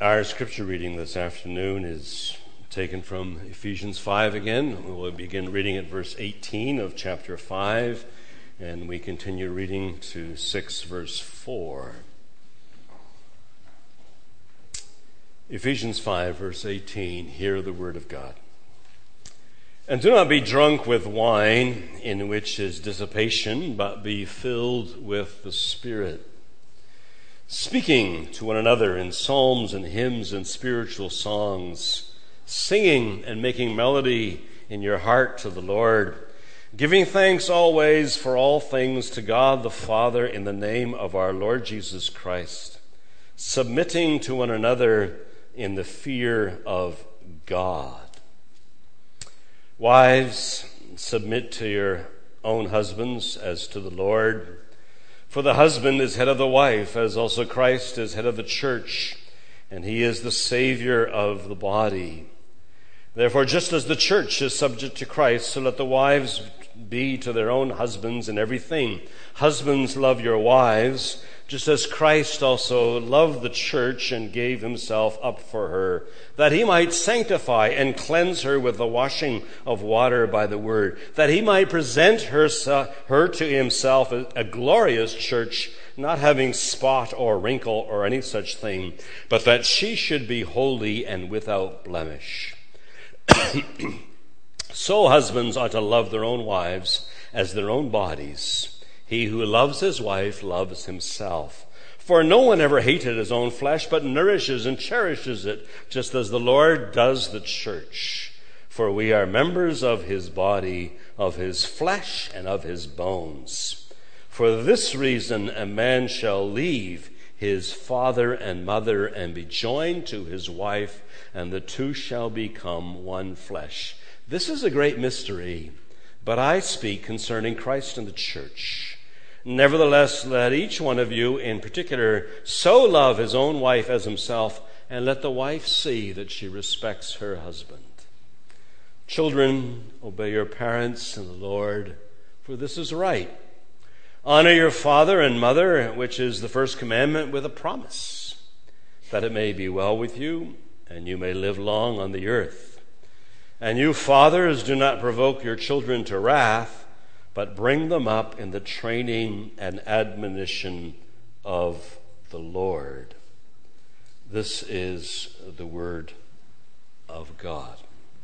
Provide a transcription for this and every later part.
Our scripture reading this afternoon is taken from Ephesians 5 again. We'll begin reading at verse 18 of chapter 5, and we continue reading to 6 verse 4. Ephesians 5 verse 18, hear the word of God. And do not be drunk with wine, in which is dissipation, but be filled with the Spirit, speaking to one another in psalms and hymns and spiritual songs, singing and making melody in your heart to the Lord, giving thanks always for all things to God the Father in the name of our Lord Jesus Christ, submitting to one another in the fear of God. Wives, submit to your own husbands as to the Lord. For the husband is head of the wife, as also Christ is head of the church, and he is the Savior of the body. Therefore, just as the church is subject to Christ, so let the wives be to their own husbands in everything. Husbands, love your wives, just as Christ also loved the church and gave himself up for her, that he might sanctify and cleanse her with the washing of water by the word, that he might present her to himself a glorious church, not having spot or wrinkle or any such thing, but that she should be holy and without blemish. So husbands ought to love their own wives as their own bodies. He who loves his wife loves himself. For no one ever hated his own flesh, but nourishes and cherishes it, just as the Lord does the church. For we are members of his body, of his flesh, and of his bones. For this reason a man shall leave his father and mother and be joined to his wife, and the two shall become one flesh. This is a great mystery, but I speak concerning Christ and the church. Nevertheless, let each one of you in particular so love his own wife as himself, and let the wife see that she respects her husband. Children, obey your parents in the Lord, for this is right. Honor your father and mother, which is the first commandment, with a promise, that it may be well with you, and you may live long on the earth. And you fathers, do not provoke your children to wrath, but bring them up in the training and admonition of the Lord. This is the word of God.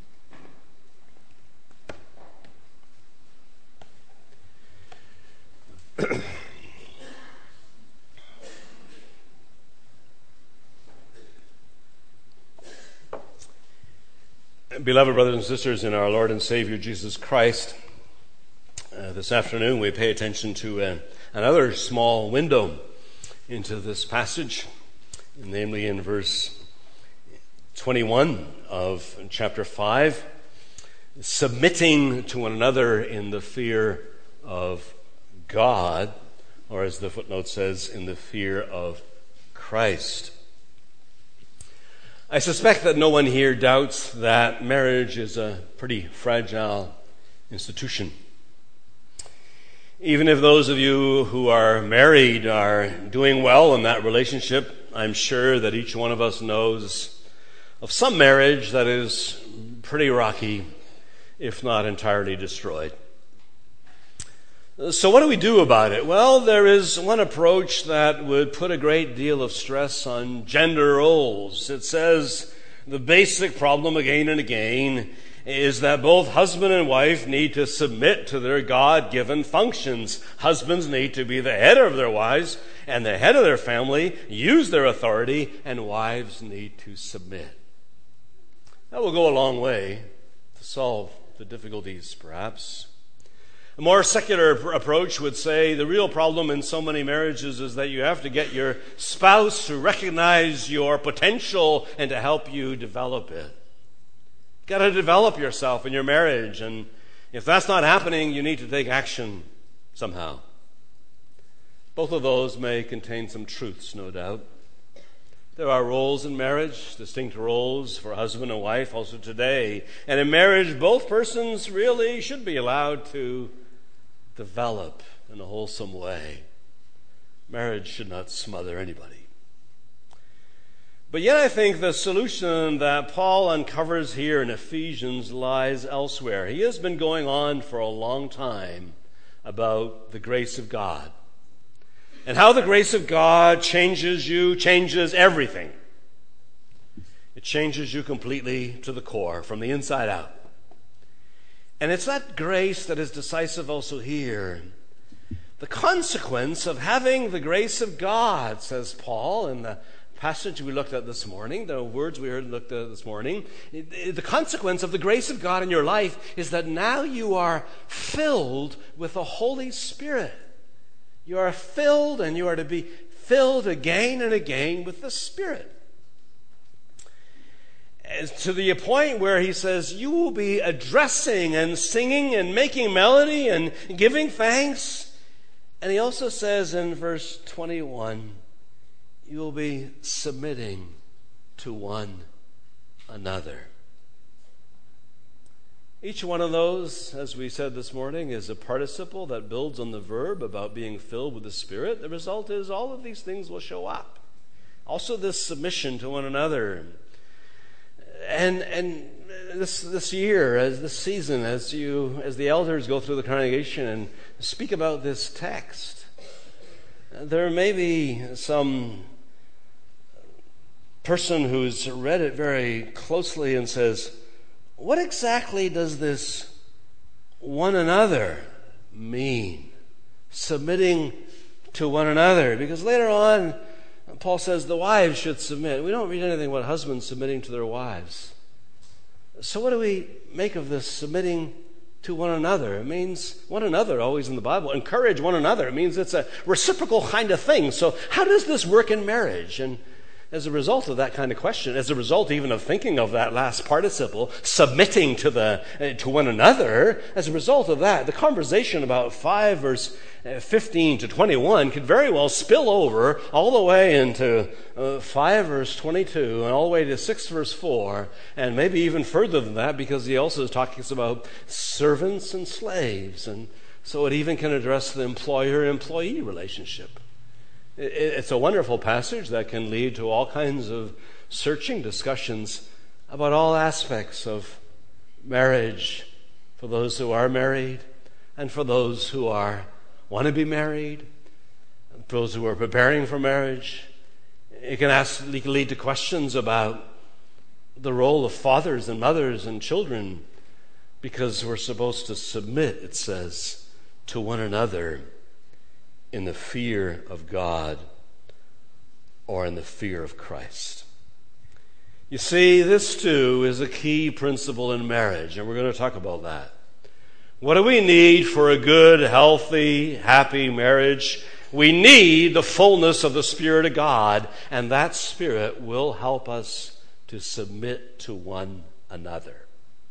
Beloved brothers and sisters in our Lord and Savior Jesus Christ, this afternoon we pay attention to another small window into this passage, namely in verse 21 of chapter 5, submitting to one another in the fear of God, or as the footnote says, in the fear of Christ. I suspect that no one here doubts that marriage is a pretty fragile institution. Even if those of you who are married are doing well in that relationship, I'm sure that each one of us knows of some marriage that is pretty rocky, if not entirely destroyed. So what do we do about it? Well, there is one approach that would put a great deal of stress on gender roles. It says the basic problem again and again is that both husband and wife need to submit to their God-given functions. Husbands need to be the head of their wives and the head of their family, use their authority, and wives need to submit. That will go a long way to solve the difficulties, perhaps. A more secular approach would say the real problem in so many marriages is that you have to get your spouse to recognize your potential and to help you develop it. You've got to develop yourself in your marriage, and if that's not happening, you need to take action somehow. Both of those may contain some truths, no doubt. There are roles in marriage, distinct roles for husband and wife also today. And in marriage, both persons really should be allowed to develop in a wholesome way. Marriage should not smother anybody. But yet I think the solution that Paul uncovers here in Ephesians lies elsewhere. He has been going on for a long time about the grace of God and how the grace of God changes you, changes everything. It changes you completely to the core, from the inside out. And it's that grace that is decisive also here. The consequence of having the grace of God, says Paul in the passage we looked at this morning, the words we looked at this morning, the consequence of the grace of God in your life is that now you are filled with the Holy Spirit. You are filled, and you are to be filled again and again with the Spirit. To the point where he says, you will be addressing and singing and making melody and giving thanks. And he also says in verse 21, you will be submitting to one another. Each one of those, as we said this morning, is a participle that builds on the verb about being filled with the Spirit. The result is all of these things will show up. Also this submission to one another. And this year, as this season, as the elders go through the congregation and speak about this text, there may be some person who's read it very closely and says, what exactly does this one another mean? Submitting to one another. Because later on, Paul says the wives should submit. We don't read anything about husbands submitting to their wives. So what do we make of this submitting to one another? It means one another, always in the Bible. Encourage one another. It means it's a reciprocal kind of thing. So how does this work in marriage? And as a result of that kind of question, as a result even of thinking of that last participle, submitting to one another, as a result of that, the conversation about 5 verse 15 to 21 could very well spill over all the way into 5 verse 22 and all the way to 6 verse 4, and maybe even further than that, because he also talks about servants and slaves, and so it even can address the employer-employee relationship. It's a wonderful passage that can lead to all kinds of searching discussions about all aspects of marriage for those who are married and for those who want to be married, for those who are preparing for marriage. It can lead to questions about the role of fathers and mothers and children, because we're supposed to submit, it says, to one another in the fear of God or in the fear of Christ. You see, this too is a key principle in marriage, and we're going to talk about that. What do we need for a good, healthy, happy marriage? We need the fullness of the Spirit of God, and that Spirit will help us to submit to one another.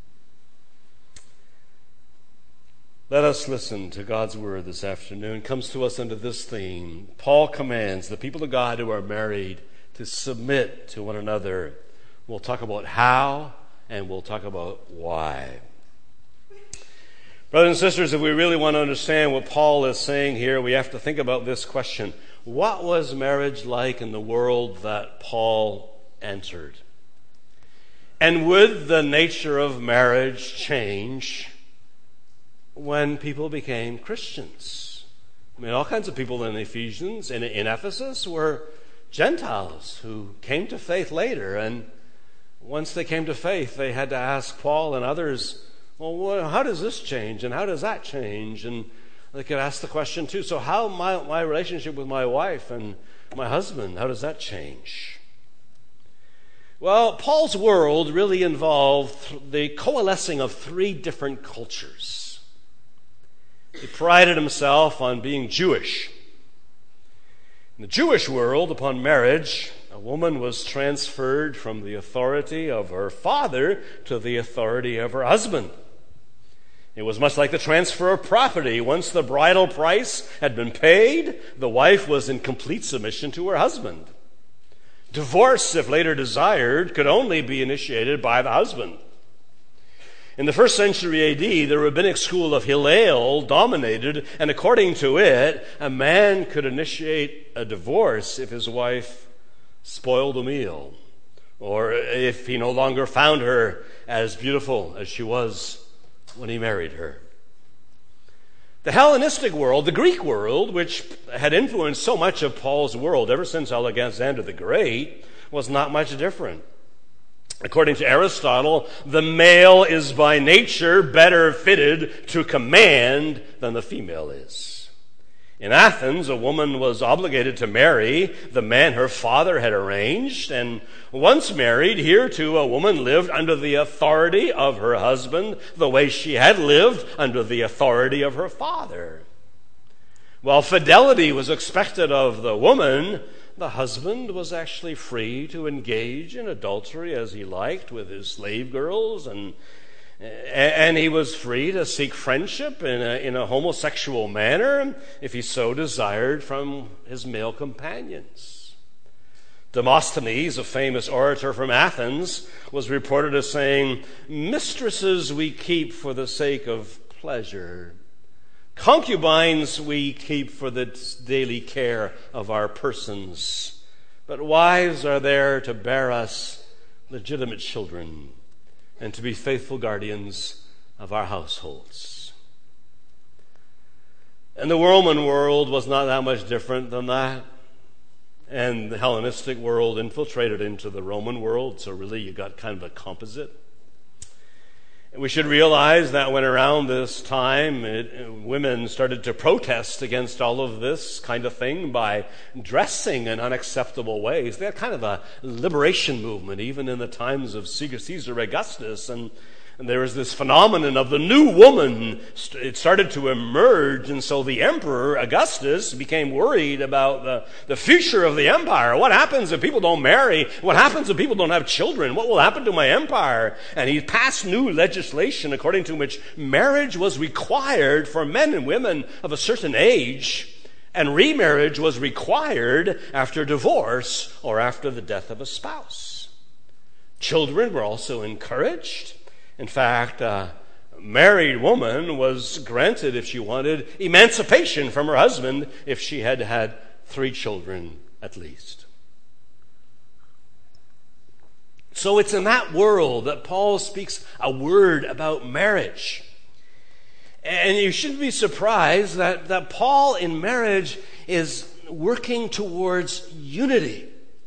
Let us listen to God's word this afternoon. It comes to us under this theme. Paul commands the people of God who are married to submit to one another. We'll talk about how, and we'll talk about why. Brothers and sisters, if we really want to understand what Paul is saying here, we have to think about this question. What was marriage like in the world that Paul entered? And would the nature of marriage change when people became Christians? I mean, all kinds of people in Ephesians, in Ephesus, were Gentiles who came to faith later. And once they came to faith, they had to ask Paul and others, well, how does this change? And how does that change? And they could ask the question too, so how my relationship with my wife and my husband, how does that change? Well, Paul's world really involved the coalescing of 3 different cultures. He prided himself on being Jewish. In the Jewish world, upon marriage, a woman was transferred from the authority of her father to the authority of her husband. It was much like the transfer of property. Once the bridal price had been paid, the wife was in complete submission to her husband. Divorce, if later desired, could only be initiated by the husband. In the 1st century AD, the rabbinic school of Hillel dominated, and according to it, a man could initiate a divorce if his wife spoiled a meal. or if he no longer found her as beautiful as she was when he married her. The Hellenistic world, the Greek world, which had influenced so much of Paul's world ever since Alexander the Great, was not much different. According to Aristotle, the male is by nature better fitted to command than the female is. In Athens, a woman was obligated to marry the man her father had arranged, and once married, here too a woman lived under the authority of her husband, the way she had lived under the authority of her father. While fidelity was expected of the woman, the husband was actually free to engage in adultery as he liked with his slave girls, and he was free to seek friendship in a homosexual manner if he so desired from his male companions. Demosthenes, a famous orator from Athens, was reported as saying, "Mistresses we keep for the sake of pleasure. Concubines we keep for the daily care of our persons. But wives are there to bear us legitimate children and to be faithful guardians of our households." And the Roman world was not that much different than that. And the Hellenistic world infiltrated into the Roman world, so really you got kind of a composite. And we should realize that when around this time women started to protest against all of this kind of thing by dressing in unacceptable ways, they had kind of a liberation movement even in the times of Caesar Augustus, and there was this phenomenon of the new woman. It started to emerge, and so the emperor, Augustus, became worried about the future of the empire. What happens if people don't marry? What happens if people don't have children? What will happen to my empire? And he passed new legislation according to which marriage was required for men and women of a certain age, and remarriage was required after divorce or after the death of a spouse. Children were also encouraged. In fact, a married woman was granted, if she wanted, emancipation from her husband if she had had 3 children at least. So it's in that world that Paul speaks a word about marriage. And you shouldn't be surprised that Paul in marriage is working towards unity.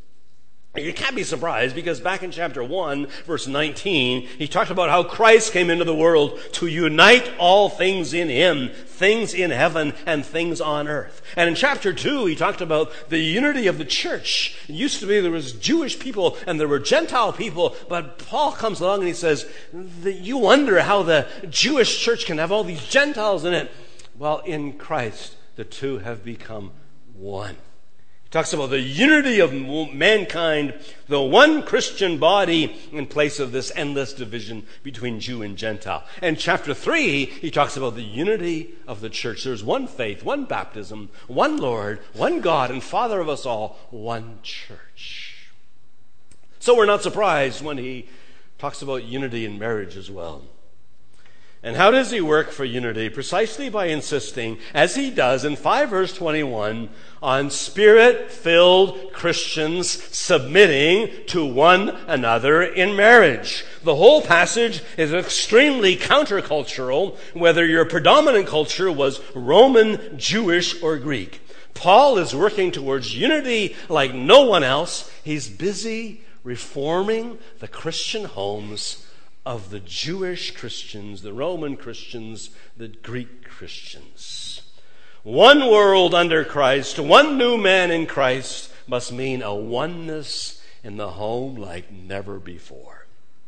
You can't be surprised because back in chapter 1, verse 19, he talked about how Christ came into the world to unite all things in him, things in heaven and things on earth. And in chapter 2, he talked about the unity of the church. It used to be there was Jewish people and there were Gentile people, but Paul comes along and he says, you wonder how the Jewish church can have all these Gentiles in it. Well, in Christ, the two have become one. Talks about the unity of mankind, the one Christian body in place of this endless division between Jew and Gentile. And chapter 3, he talks about the unity of the church. There's one faith, one baptism, one Lord, one God and Father of us all, one church. So we're not surprised when he talks about unity in marriage as well. And how does he work for unity? Precisely by insisting, as he does in 5 verse 21, on Spirit-filled Christians submitting to one another in marriage. The whole passage is extremely countercultural, whether your predominant culture was Roman, Jewish, or Greek. Paul is working towards unity like no one else. He's busy reforming the Christian homes of the Jewish Christians, the Roman Christians, the Greek Christians. One world under Christ, one new man in Christ must mean a oneness in the home like never before.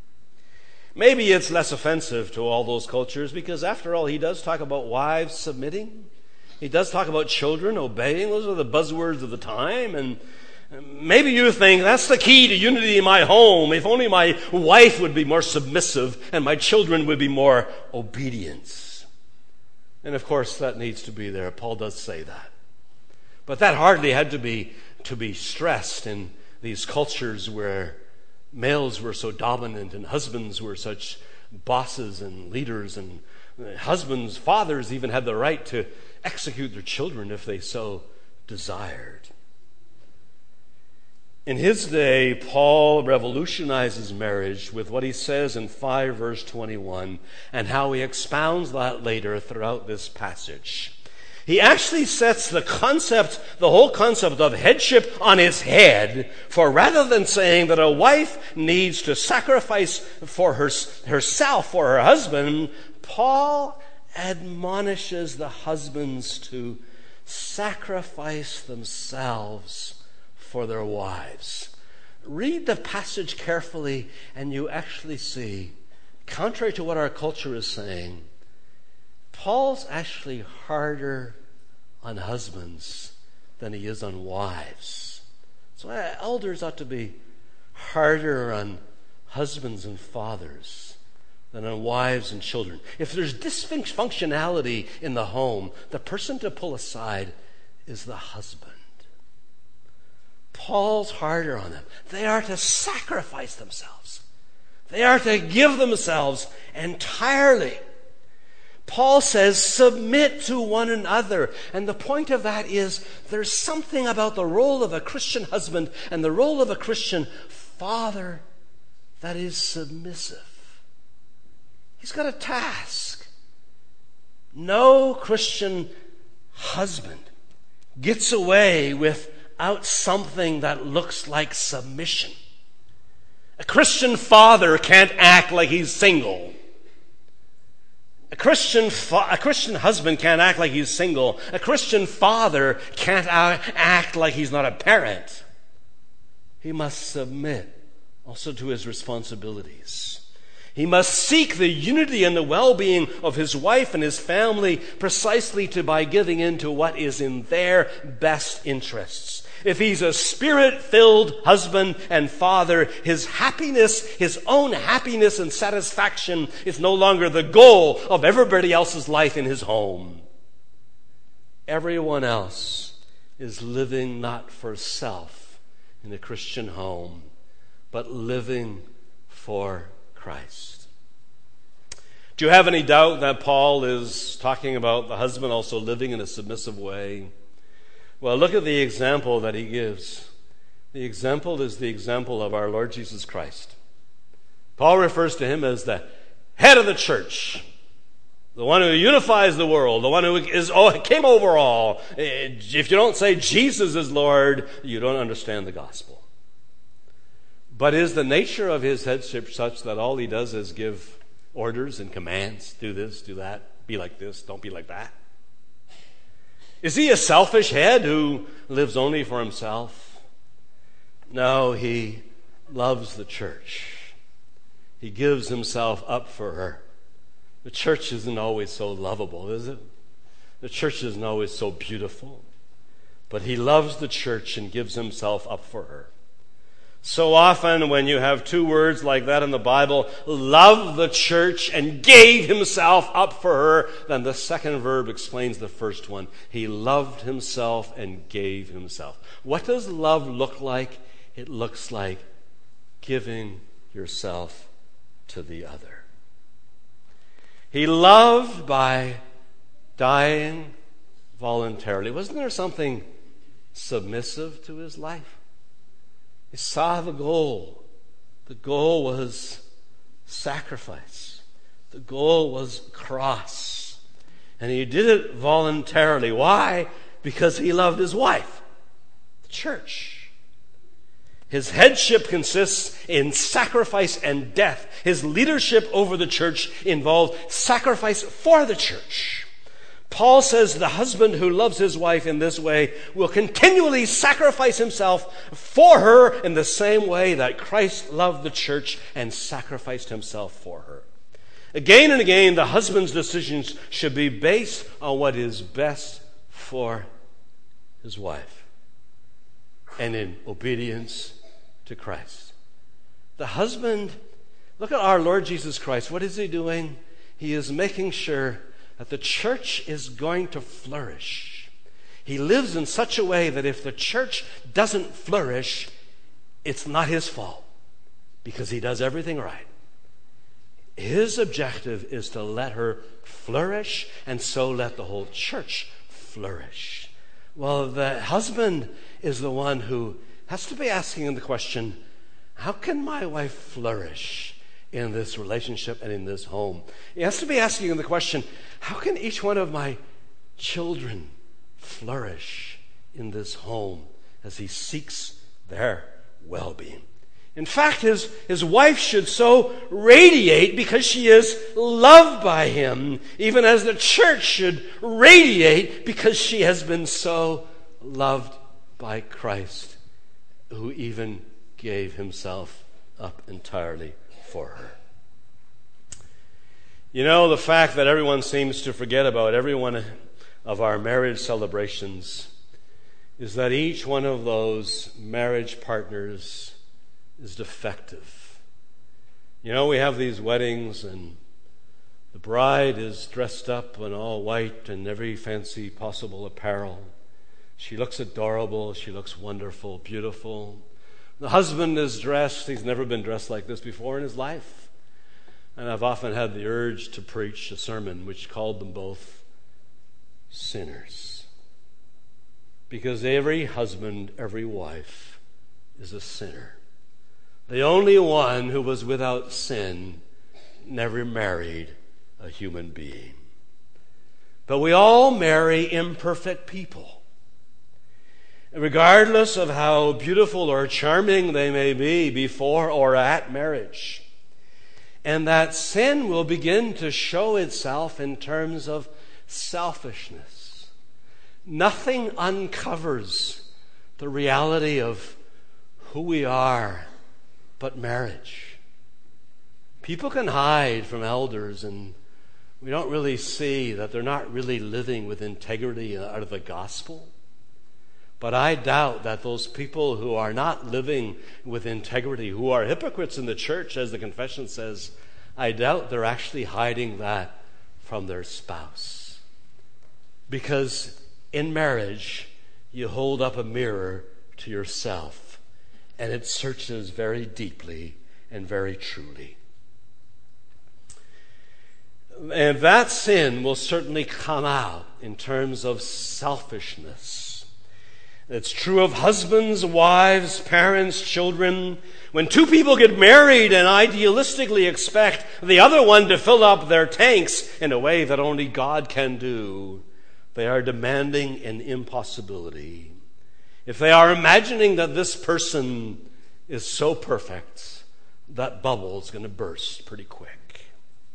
Maybe it's less offensive to all those cultures because after all, he does talk about wives submitting. He does talk about children obeying. Those are the buzzwords of the time, and maybe you think that's the key to unity in my home. If only my wife would be more submissive and my children would be more obedient. And of course that needs to be there. Paul does say that. But that hardly had to be stressed in these cultures where males were so dominant and husbands were such bosses and leaders, and husbands, fathers even had the right to execute their children if they so desired. In his day, Paul revolutionizes marriage with what he says in 5 verse 21 and how he expounds that later throughout this passage. He actually sets the whole concept of headship on its head, for rather than saying that a wife needs to sacrifice for herself, for her husband, Paul admonishes the husbands to sacrifice themselves for their wives. Read the passage carefully and you actually see, contrary to what our culture is saying, Paul's actually harder on husbands than he is on wives. So elders ought to be harder on husbands and fathers than on wives and children. If there's dysfunctionality in the home, the person to pull aside is the husband. Paul's harder on them. They are to sacrifice themselves. They are to give themselves entirely. Paul says, submit to one another. And the point of that is, there's something about the role of a Christian husband and the role of a Christian father that is submissive. He's got a task. No Christian husband gets away without something that looks like submission. A Christian father can't act like he's single. A Christian husband can't act like he's single. A Christian father can't act like he's not a parent. He must submit also to his responsibilities. He must seek the unity and the well-being of his wife and his family precisely by giving in to what is in their best interests. If he's a spirit-filled husband and father, his happiness, his own happiness and satisfaction is no longer the goal of everybody else's life in his home. Everyone else is living not for self in a Christian home, but living for Christ. Do you have any doubt that Paul is talking about the husband also living in a submissive way? Well, look at the example that he gives. The example is the example of our Lord Jesus Christ. Paul refers to him as the head of the church, the one who unifies the world, the one who came over all. If you don't say Jesus is Lord, you don't understand the gospel. But is the nature of his headship such that all he does is give orders and commands? Do this, do that, be like this, don't be like that? Is he a selfish head who lives only for himself? No, he loves the church. He gives himself up for her. The church isn't always so lovable, is it? The church isn't always so beautiful. But he loves the church and gives himself up for her. So often when you have two words like that in the Bible, love the church and gave himself up for her, then the second verb explains the first one. He loved himself and gave himself. What does love look like? It looks like giving yourself to the other. He loved by dying voluntarily. Wasn't there something submissive to his life? He saw the goal. The goal was sacrifice. The goal was cross. And he did it voluntarily. Why? Because he loved his wife, the church. His headship consists in sacrifice and death. His leadership over the church involved sacrifice for the church. Paul says the husband who loves his wife in this way will continually sacrifice himself for her in the same way that Christ loved the church and sacrificed himself for her. Again and again, the husband's decisions should be based on what is best for his wife and in obedience to Christ. The husband, look at our Lord Jesus Christ. What is he doing? He is making sure that the church is going to flourish. He lives in such a way that if the church doesn't flourish, it's not his fault because he does everything right. His objective is to let her flourish and so let the whole church flourish. Well, the husband is the one who has to be asking the question, how can my wife flourish in this relationship and in this home? He has to be asking the question, how can each one of my children flourish in this home as he seeks their well-being? In fact, his wife should so radiate because she is loved by him, even as the church should radiate because she has been so loved by Christ, who even gave himself up entirely for her. You know, the fact that everyone seems to forget about every one of our marriage celebrations is that each one of those marriage partners is defective. You know, we have these weddings and the bride is dressed up in all white and every fancy possible apparel. She looks adorable, she looks wonderful, beautiful. The husband is dressed, he's never been dressed like this before in his life. And I've often had the urge to preach a sermon which called them both sinners. Because every husband, every wife is a sinner. The only one who was without sin never married a human being. But we all marry imperfect people. Regardless of how beautiful or charming they may be before or at marriage. And that sin will begin to show itself in terms of selfishness. Nothing uncovers the reality of who we are but marriage. People can hide from elders and we don't really see that they're not really living with integrity out of the gospel. But I doubt that those people who are not living with integrity, who are hypocrites in the church, as the confession says, I doubt they're actually hiding that from their spouse. Because in marriage, you hold up a mirror to yourself, and it searches very deeply and very truly. And that sin will certainly come out in terms of selfishness. It's true of husbands, wives, parents, children. When two people get married and idealistically expect the other one to fill up their tanks in a way that only God can do, they are demanding an impossibility. If they are imagining that this person is so perfect, that bubble is going to burst pretty quick.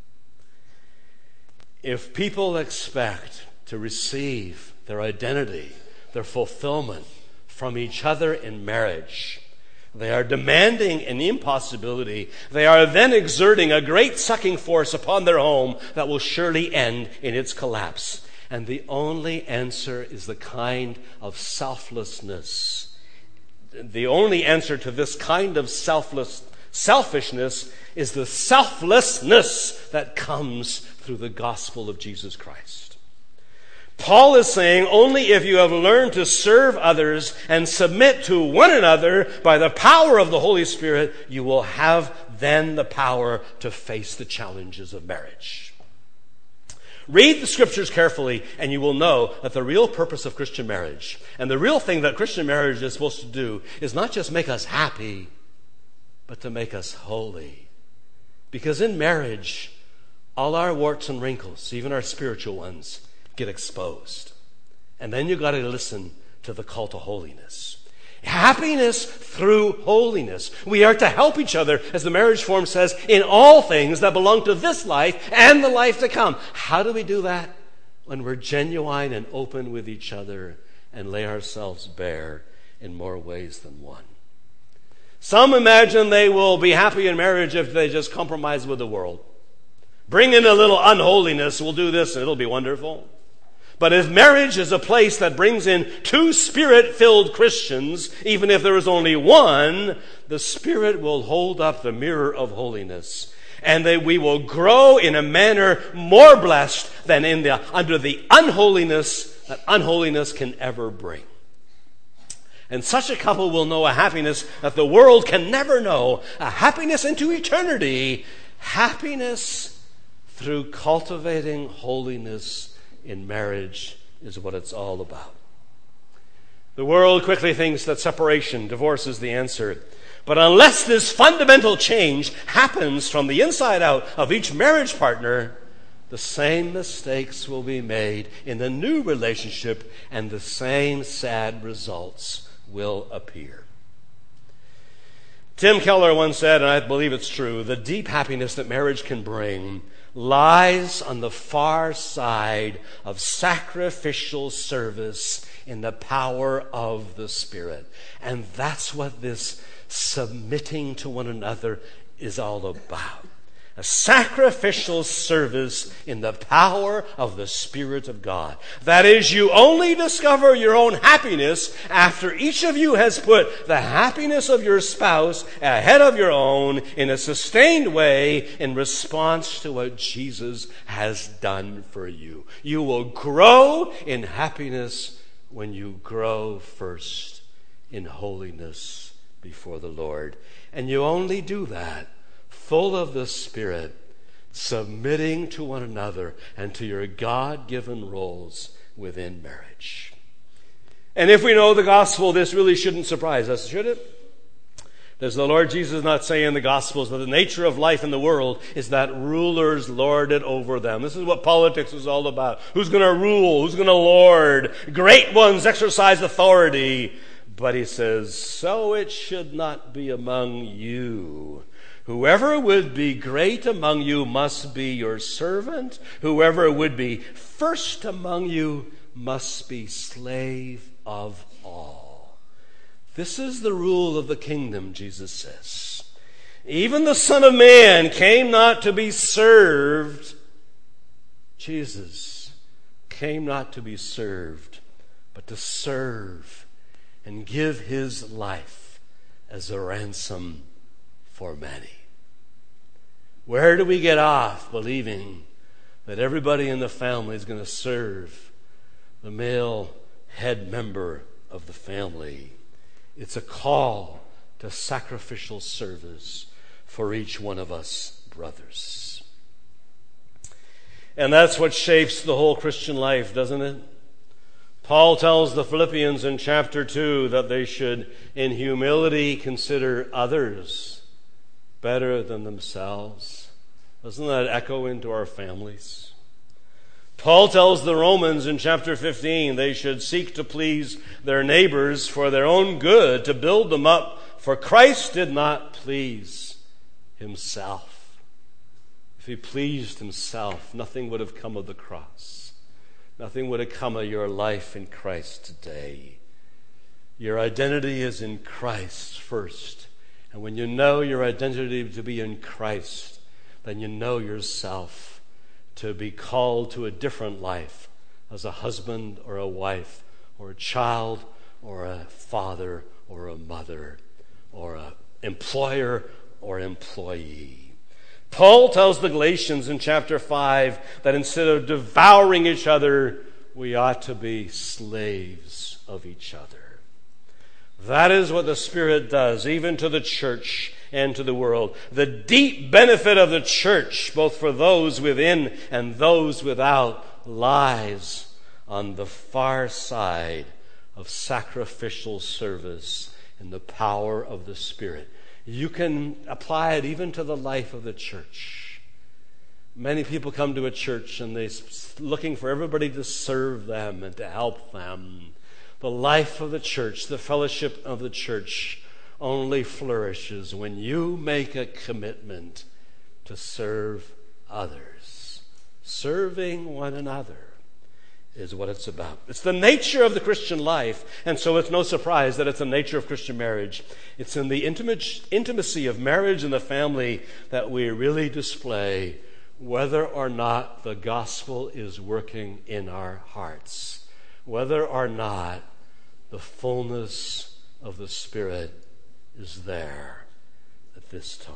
If people expect to receive their identity, their fulfillment from each other in marriage, they are demanding an impossibility. They are then exerting a great sucking force upon their home that will surely end in its collapse. And the only answer is the kind of selflessness. The only answer to this kind of selfishness is the selflessness that comes through the gospel of Jesus Christ. Paul is saying, only if you have learned to serve others and submit to one another by the power of the Holy Spirit, you will have then the power to face the challenges of marriage. Read the scriptures carefully and you will know that the real purpose of Christian marriage and the real thing that Christian marriage is supposed to do is not just make us happy, but to make us holy. Because in marriage, all our warts and wrinkles, even our spiritual ones, get exposed. And then you've got to listen to the call to holiness. Happiness through holiness. We are to help each other, as the marriage form says, in all things that belong to this life and the life to come. How do we do that? When we're genuine and open with each other and lay ourselves bare in more ways than one. Some imagine they will be happy in marriage if they just compromise with the world. Bring in a little unholiness, we'll do this and it'll be wonderful. But if marriage is a place that brings in two Spirit-filled Christians, even if there is only one, the Spirit will hold up the mirror of holiness. And we will grow in a manner more blessed than under the unholiness that unholiness can ever bring. And such a couple will know a happiness that the world can never know, a happiness into eternity, happiness through cultivating holiness in marriage is what it's all about. The world quickly thinks that separation, divorce, is the answer. But unless this fundamental change happens from the inside out of each marriage partner, the same mistakes will be made in the new relationship, and the same sad results will appear. Tim Keller once said, and I believe it's true, the deep happiness that marriage can bring lies on the far side of sacrificial service in the power of the Spirit. And that's what this submitting to one another is all about. A sacrificial service in the power of the Spirit of God. That is, you only discover your own happiness after each of you has put the happiness of your spouse ahead of your own in a sustained way in response to what Jesus has done for you. You will grow in happiness when you grow first in holiness before the Lord. And you only do that full of the Spirit, submitting to one another and to your God-given roles within marriage. And if we know the gospel, this really shouldn't surprise us, should it? Does the Lord Jesus not say in the Gospels that the nature of life in the world is that rulers lord it over them? This is what politics is all about. Who's going to rule? Who's going to lord? Great ones exercise authority. But he says, so it should not be among you. Whoever would be great among you must be your servant. Whoever would be first among you must be slave of all. This is the rule of the kingdom, Jesus says. Even the Son of Man came not to be served. Jesus came not to be served, but to serve and give his life as a ransom for many. Where do we get off believing that everybody in the family is going to serve the male head member of the family? It's a call to sacrificial service for each one of us brothers. And that's what shapes the whole Christian life, doesn't it? Paul tells the Philippians in chapter 2 that they should, in humility, consider others better than themselves. Doesn't that echo into our families? Paul tells the Romans in chapter 15 they should seek to please their neighbors for their own good, to build them up, for Christ did not please himself. If he pleased himself, nothing would have come of the cross. Nothing would have come of your life in Christ today. Your identity is in Christ first. And when you know your identity to be in Christ, then you know yourself to be called to a different life as a husband or a wife or a child or a father or a mother or an employer or employee. Paul tells the Galatians in chapter 5 that instead of devouring each other, we ought to be slaves of each other. That is what the Spirit does, even to the church and to the world. The deep benefit of the church, both for those within and those without, lies on the far side of sacrificial service in the power of the Spirit. You can apply it even to the life of the church. Many people come to a church and they're looking for everybody to serve them and to help them. The life of the church, the fellowship of the church, only flourishes when you make a commitment to serve others. Serving one another is what it's about. It's the nature of the Christian life, and so it's no surprise that it's the nature of Christian marriage. It's in the intimacy of marriage and the family that we really display whether or not the gospel is working in our hearts, whether or not the fullness of the Spirit is there at this time.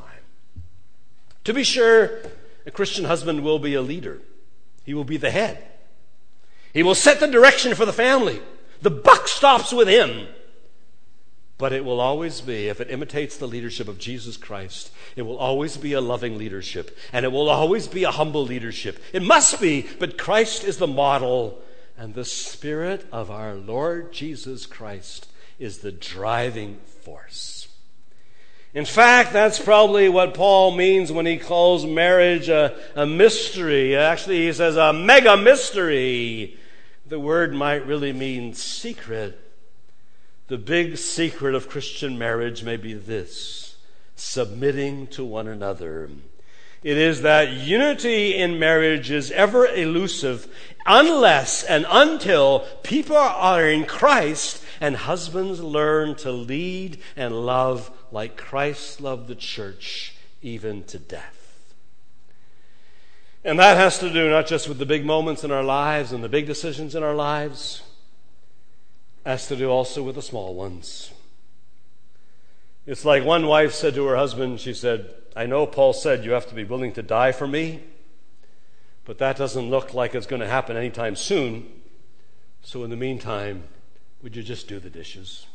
To be sure, a Christian husband will be a leader. He will be the head. He will set the direction for the family. The buck stops with him. But it will always be, if it imitates the leadership of Jesus Christ, it will always be a loving leadership. And it will always be a humble leadership. It must be, but Christ is the model. and the Spirit of our Lord Jesus Christ is the driving force. In fact, that's probably what Paul means when he calls marriage a mystery. Actually, he says a mega mystery. The word might really mean secret. The big secret of Christian marriage may be this: submitting to one another. It is that unity in marriage is ever elusive unless and until people are in Christ and husbands learn to lead and love like Christ loved the church, even to death. And that has to do not just with the big moments in our lives and the big decisions in our lives. It has to do also with the small ones. It's like one wife said to her husband, she said, "I know Paul said you have to be willing to die for me, but that doesn't look like it's going to happen anytime soon. So in the meantime, would you just do the dishes?"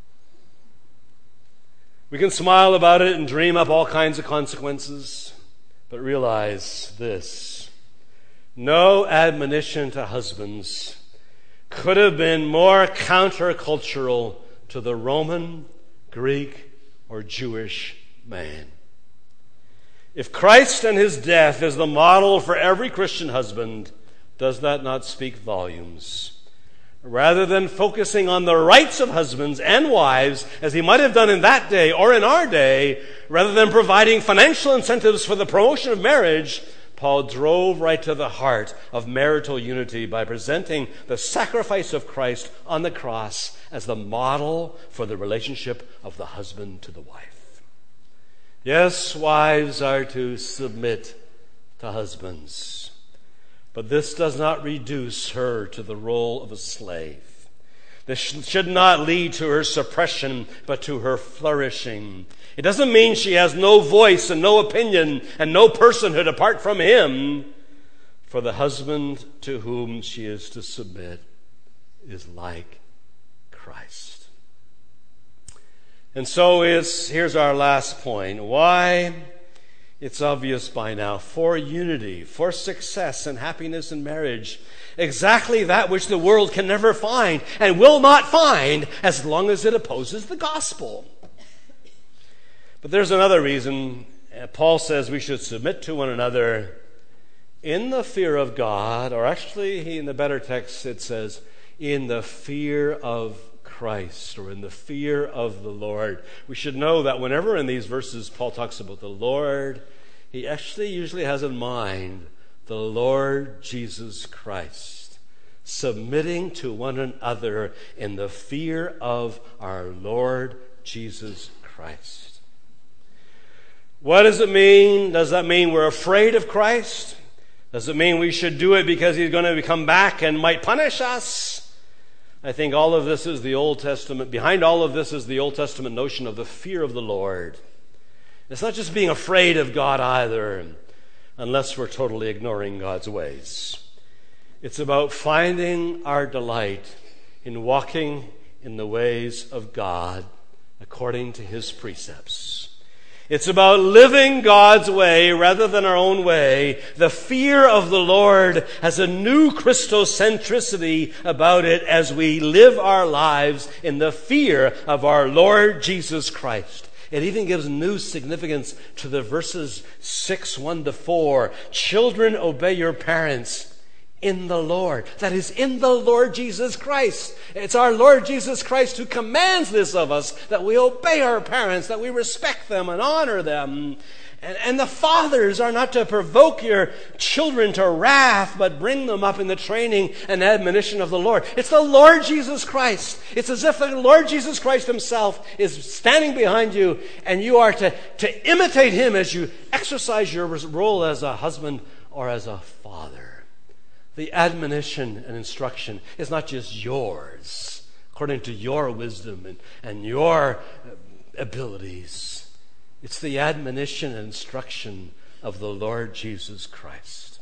We can smile about it and dream up all kinds of consequences, but realize this: no admonition to husbands could have been more countercultural to the Roman, Greek, or Jewish man. If Christ and his death is the model for every Christian husband, does that not speak volumes? Rather than focusing on the rights of husbands and wives, as he might have done in that day or in our day, rather than providing financial incentives for the promotion of marriage, Paul drove right to the heart of marital unity by presenting the sacrifice of Christ on the cross as the model for the relationship of the husband to the wife. Yes, wives are to submit to husbands. But this does not reduce her to the role of a slave. This should not lead to her suppression, but to her flourishing. It doesn't mean she has no voice and no opinion and no personhood apart from him. For the husband to whom she is to submit is like Christ. And so here's our last point. Why? It's obvious by now. For unity, for success and happiness in marriage, exactly that which the world can never find and will not find as long as it opposes the gospel. But there's another reason. Paul says we should submit to one another in the fear of God, or actually in the better text it says in the fear of Christ, or in the fear of the Lord. We should know that whenever in these verses Paul talks about the Lord, he actually usually has in mind the Lord Jesus Christ, submitting to one another in the fear of our Lord Jesus Christ. What does it mean? Does that mean we're afraid of Christ? Does it mean we should do it because he's going to come back and might punish us? I think all of this is the Old Testament. Behind all of this is the Old Testament notion of the fear of the Lord. It's not just being afraid of God either, unless we're totally ignoring God's ways. It's about finding our delight in walking in the ways of God according to his precepts. It's about living God's way rather than our own way. The fear of the Lord has a new Christocentricity about it as we live our lives in the fear of our Lord Jesus Christ. It even gives new significance to the verses 6:1-4. Children, obey your parents in the Lord. That is, in the Lord Jesus Christ. It's our Lord Jesus Christ who commands this of us, that we obey our parents, that we respect them and honor them. And the fathers are not to provoke your children to wrath, but bring them up in the training and admonition of the Lord. It's the Lord Jesus Christ. It's as if the Lord Jesus Christ himself is standing behind you, and you are to imitate him as you exercise your role as a husband or as a father. The admonition and instruction is not just yours, according to your wisdom and your abilities. It's the admonition and instruction of the Lord Jesus Christ.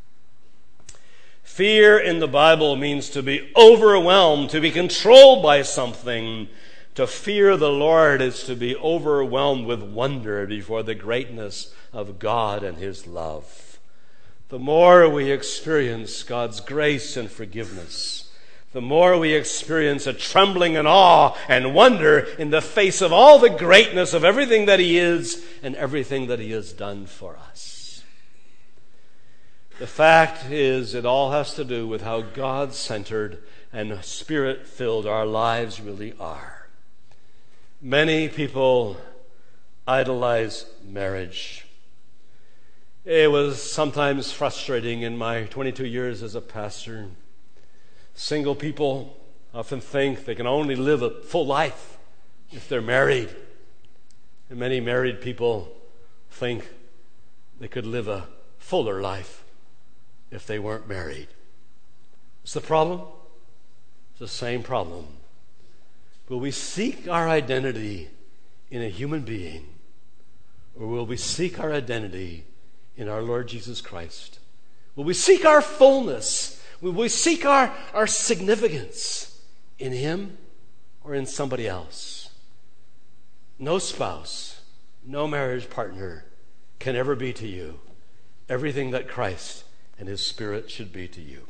Fear in the Bible means to be overwhelmed, to be controlled by something. To fear the Lord is to be overwhelmed with wonder before the greatness of God and his love. the more we experience God's grace and forgiveness, the more we experience a trembling and awe and wonder in the face of all the greatness of everything that He is and everything that He has done for us. The fact is, it all has to do with how God-centered and Spirit-filled our lives really are. Many people idolize marriage. It was sometimes frustrating in my 22 years as a pastor. Single people often think they can only live a full life if they're married. And many married people think they could live a fuller life if they weren't married. What's the problem? It's the same problem. Will we seek our identity in a human being, or will we seek our identity in our Lord Jesus Christ? Will we seek our fullness? Will we seek our significance in Him or in somebody else? No spouse, no marriage partner can ever be to you everything that Christ and His Spirit should be to you.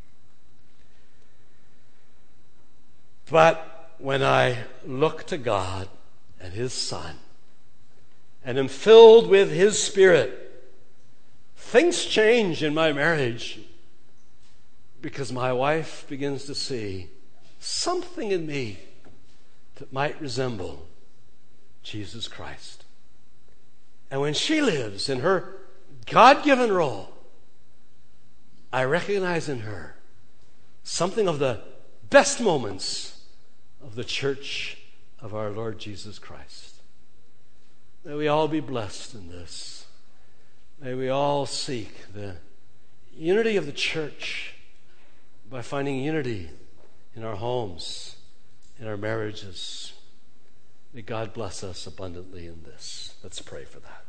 But when I look to God and His Son and am filled with His Spirit, things change in my marriage because my wife begins to see something in me that might resemble Jesus Christ. And when she lives in her God-given role, I recognize in her something of the best moments of the church of our Lord Jesus Christ. May we all be blessed in this. May we all seek the unity of the church by finding unity in our homes, in our marriages. May God bless us abundantly in this. Let's pray for that.